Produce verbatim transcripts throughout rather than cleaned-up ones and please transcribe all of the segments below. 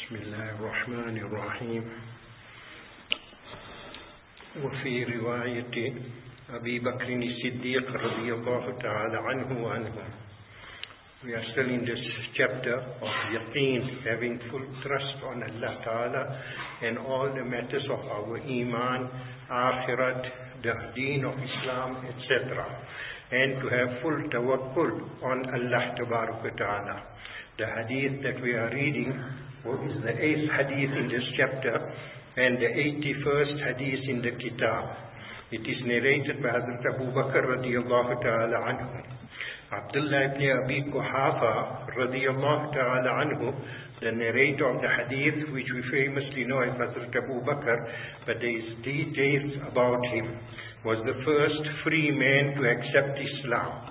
بسم الله الرحمن الرحيم. وفي رواية أبي بكر الصديق رضي الله تعالى عنه وعنه. We are still in this chapter of yaqeen, having full trust on Allah Ta'ala and all the matters of our iman, akhirat, the deen of Islam, et cetera. And to have full tawakkul on Allah Ta'ala. The hadith that we are reading is the eighth hadith in this chapter and the eighty-first hadith in the kitab. It is narrated by Hazrat Abu Bakr radiyallahu ta'ala anhu. Abdullah ibn Abi Quhafa radiyallahu ta'ala anhu, the narrator of the hadith, which we famously know as Hazrat Abu Bakr, but there is details about him, was the first free man to accept Islam.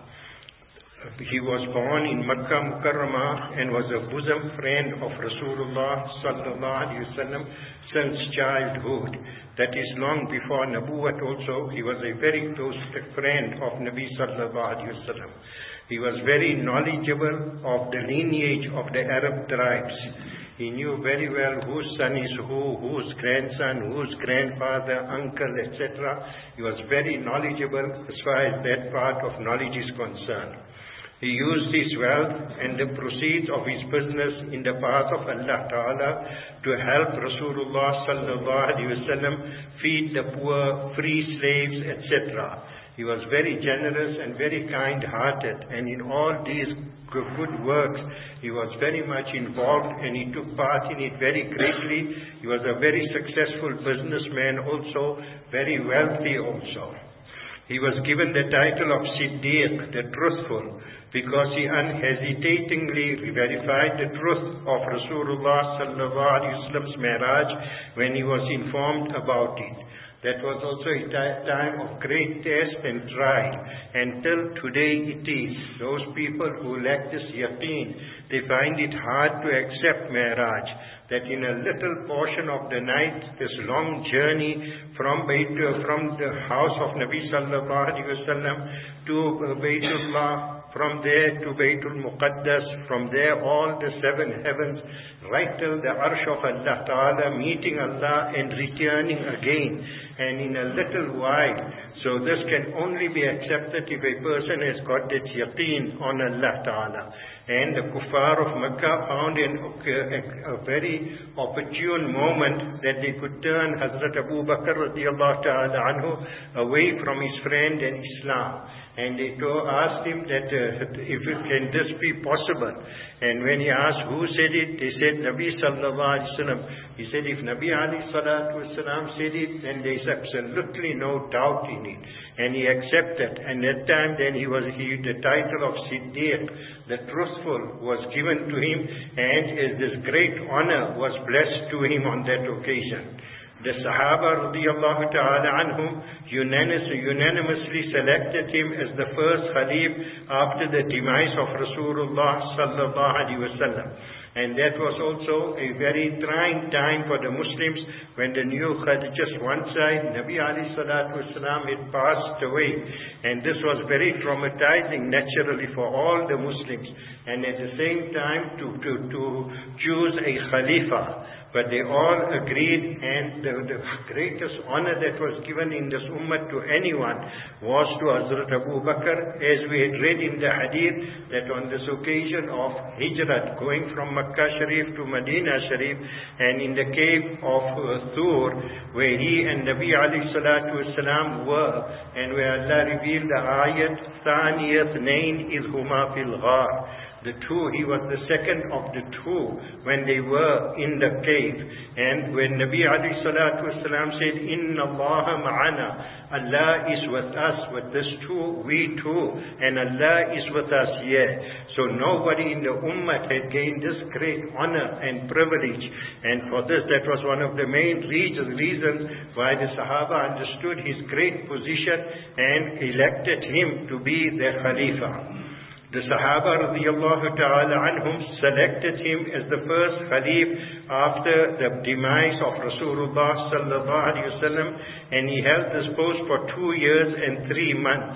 He was born in Makkah Mukarramah and was a bosom friend of Rasulullah sallallahu alaihi wasallam since childhood. That is long before Nabuwat also. He was a very close friend of Nabi sallallahu alaihi wasallam. He was very knowledgeable of the lineage of the Arab tribes. He knew very well whose son is who, whose grandson, whose grandfather, uncle, et cetera. He was very knowledgeable as far as that part of knowledge is concerned. He used his wealth and the proceeds of his business in the path of Allah Ta'ala to help Rasulullah sallallahu alaihi wasallam feed the poor, free slaves, et cetera. He was very generous and very kind-hearted, and in all these good works, he was very much involved and he took part in it very greatly. He was a very successful businessman also, very wealthy also. He was given the title of Siddiq, the truthful, because he unhesitatingly verified the truth of Rasulullah sallallahu alaihi wasallam's marriage when he was informed about it. That was also a time of great test and trial. Until today it is. Those people who lack this yaqeen, they find it hard to accept marriage. That in a little portion of the night, this long journey from Bayt, from the house of Nabi sallallahu alaihi wasallam to Baytullah, from there to Baytul Muqaddas, from there all the seven heavens, right till the Arsh of Allah Ta'ala, meeting Allah and returning again, and in a little while. So this can only be accepted if a person has got that yaqeen on Allah Ta'ala. And the kuffar of Makkah found an, a, a very opportune moment that they could turn Hazrat Abu Bakr radiyallahu ta'ala anhu away from his friend and Islam. And they asked him that uh, if it, can this be possible? And when he asked who said it, they said Nabi sallallahu alaihi wasallam. He said if Nabi alayhi salatu wasallam said it, then there is absolutely no doubt in it. And he accepted. And that time then he was he, the title of Siddiq, the truthful, was given to him, and as this great honor was blessed to him on that occasion. The Sahaba radiyallahu ta'ala anhum unanimously, unanimously selected him as the first Khalif after the demise of Rasulullah sallallahu alaihi wasallam. And that was also a very trying time for the Muslims when the new Khalif, just one side, Nabi alayhi salatu wasalam had passed away. And this was very traumatizing naturally for all the Muslims. And at the same time to, to, to choose a Khalifa. But they all agreed, and the, the greatest honor that was given in this ummah to anyone was to Hazrat Abu Bakr, as we had read in the hadith that on this occasion of Hijrat, going from Makkah Sharif to Medina Sharif, and in the cave of uh, Thur, where he and Nabi alayhi salatu wasalam were, and where Allah revealed the ayat, Thaniyat Nain idh huma fil ghar. The two, he was the second of the two when they were in the cave. And when Nabi alayhi salatu wasalam said, Inna Allah ma'ana, Allah is with us, with this two, we too, and Allah is with us here. So nobody in the ummah had gained this great honor and privilege. And for this, that was one of the main reasons why the Sahaba understood his great position and elected him to be their Khalifa. The Sahaba radiyallahu ta'ala anhum selected him as the first Khalif after the demise of Rasulullah sallallahu alaihi wasallam, and he held this post for two years and three months.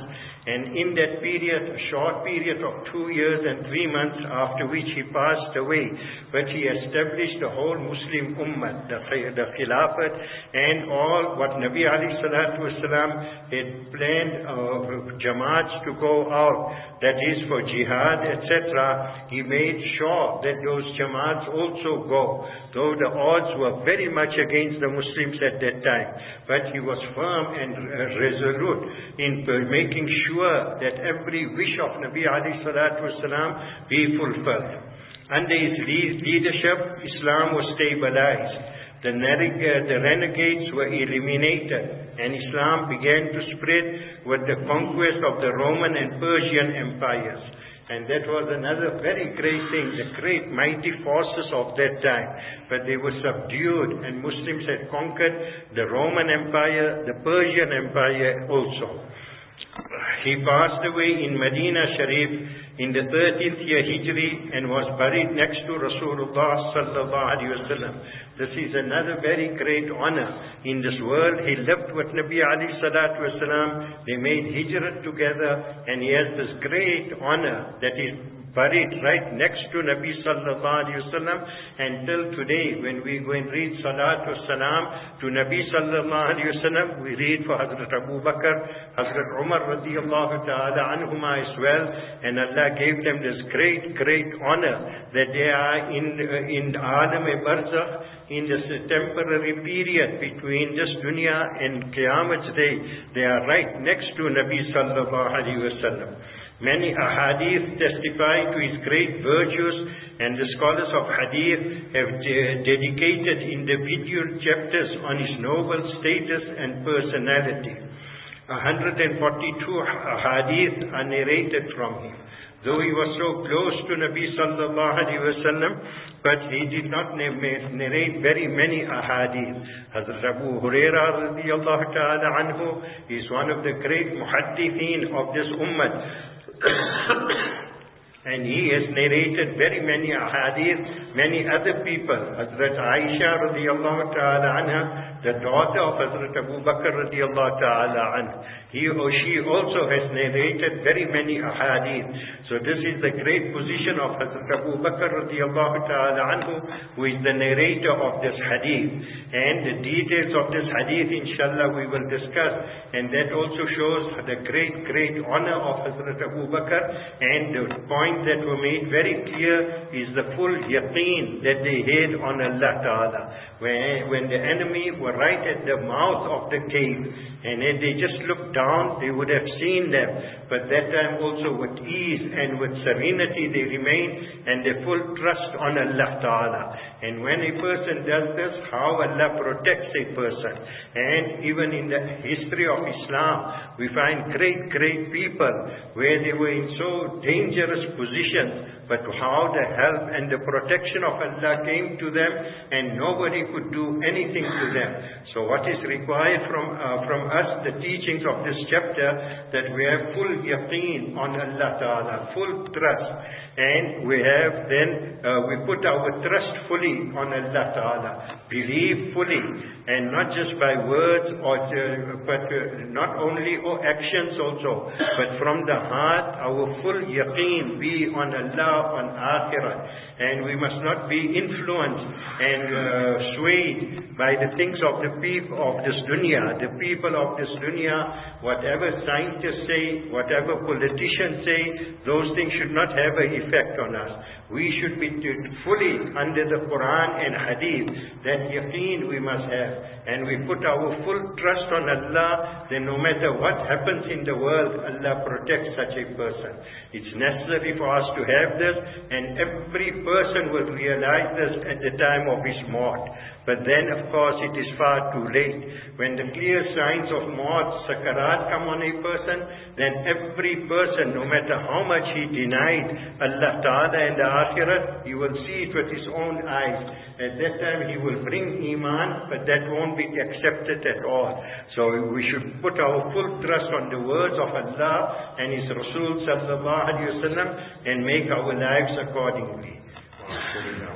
And in that period, a short period of two years and three months after which he passed away, but he established the whole Muslim Ummah, the, the Khilafat, and all what Nabi alayhi salatu wasalam had planned uh, Jamaats to go out, that is for jihad, et cetera. He made sure that those Jamaats also go, though the odds were very much against the Muslims at that time. But he was firm and uh, resolute in uh, making sure that every wish of Nabi alayhi salatu wasalam be fulfilled. Under his leadership, Islam was stabilized. The, the renegades were eliminated, and Islam began to spread with the conquest of the Roman and Persian empires. And that was another very great thing, the great mighty forces of that time. But they were subdued, and Muslims had conquered the Roman Empire, the Persian Empire also. He passed away in Medina Sharif in the thirteenth year Hijri and was buried next to Rasulullah sallallahu alaihi wasallam. This is another very great honor in this world. He lived with Nabi alayhi salatu wasalam. They made hijrah together, and he has this great honor that is buried right next to Nabi sallallahu alaihi wasallam. Until today, when we go and read Salatu Salam to Nabi sallallahu alaihi wasallam, we read for Hazrat Abu Bakr, Hazrat Umar radiyallahu ta'ala anhuma as well, and Allah gave them this great, great honor that they are in uh, in Alam-e-Barzakh, in this temporary period between this dunya and Qiyamah day. They are right next to Nabi sallallahu alaihi wasallam. Many ahadith testify to his great virtues, and the scholars of hadith have de- dedicated individual chapters on his noble status and personality. one hundred forty-two ahadith are narrated from him. Though he was so close to Nabi sallallahu alaihi wasallam, but he did not narrate very many ahadith. Hazrat Abu Hurairah radiyallahu ta'ala anhu is one of the great muhaddithin of this ummah. And he has narrated very many ahadith, many other people. Hazrat Aisha radiyallahu ta'ala anha, the daughter of Hazrat Abu Bakr radiyallahu ta'ala anha, he or she also has narrated very many ahadith. So this is the great position of Hazrat Abu Bakr radiyallahu ta'ala anhu, who is the narrator of this hadith. And the details of this hadith, inshallah, we will discuss. And that also shows the great, great honor of Hazrat Abu Bakr. And the point that were made very clear is the full yaqeen that they had on Allah Ta'ala. When, when the enemy were right at the mouth of the cave, and if they just looked down, they would have seen them. But that time also with ease and with serenity they remain, and they full trust on Allah Ta'ala. And when a person does this, how Allah protects a person. And even in the history of Islam, we find great, great people where they were in so dangerous positions, but how the help and the protection of Allah came to them, and nobody could do anything to them. So what is required from uh, from us, the teachings of this chapter, that we have full yaqeen on Allah Ta'ala, full trust. And we have then, uh, we put our trust fully on Allah Ta'ala, believe fully, and not just by words, or uh, but uh, not only or actions also, but from the heart, our full yaqeen be on Allah, on Akhirah. And we must not be influenced and uh, swayed by the things of the people of this dunya, the people of this dunya. Whatever scientists say, whatever politicians say, those things should not have an effect on us. We should be fully under the Quran and Hadith. That yaqeen we must have. And we put our full trust on Allah, then no matter what happens in the world, Allah protects such a person. It's necessary for us to have this, and every person will realize this at the time of his maut. But then, of course, it is far too late. When the clear signs of maut, sakarat, come on a person, then every person, no matter how much he denied Allah Ta'ala and the Akhirat, he will see it with his own eyes. At that time, he will bring Iman, but that won't be accepted at all. So we should put our full trust on the words of Allah and His Rasul Sallallahu Alaihi Wasallam, and make our lives accordingly.